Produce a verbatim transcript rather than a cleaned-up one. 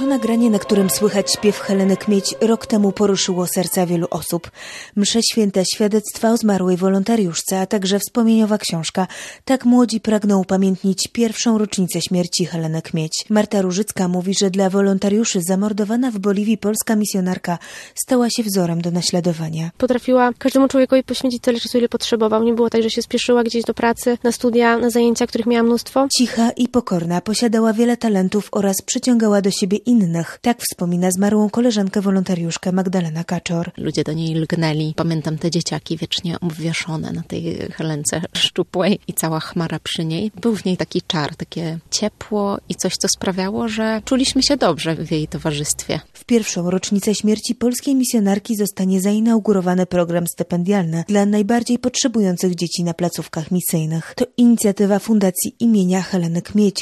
To nagranie, na którym słychać śpiew Heleny Kmieć, rok temu poruszyło serca wielu osób. Msze święte, świadectwa o zmarłej wolontariuszce, a także wspomnieniowa książka. Tak młodzi pragną upamiętnić pierwszą rocznicę śmierci Heleny Kmieć. Marta Różycka mówi, że dla wolontariuszy zamordowana w Boliwii polska misjonarka stała się wzorem do naśladowania. Potrafiła każdemu człowiekowi poświęcić tyle czasu, ile potrzebował. Nie było tak, że się spieszyła gdzieś do pracy, na studia, na zajęcia, których miała mnóstwo. Cicha i pokorna, posiadała wiele talentów oraz przyciągała do siebie innych. Tak wspomina zmarłą koleżankę wolontariuszkę Magdalena Kaczor. Ludzie do niej lgnęli. Pamiętam te dzieciaki wiecznie obwieszone na tej Helence szczupłej i cała chmara przy niej. Był w niej taki czar, takie ciepło i coś, co sprawiało, że czuliśmy się dobrze w jej towarzystwie. W pierwszą rocznicę śmierci polskiej misjonarki zostanie zainaugurowany program stypendialny dla najbardziej potrzebujących dzieci na placówkach misyjnych. To inicjatywa Fundacji imienia Heleny Kmieć,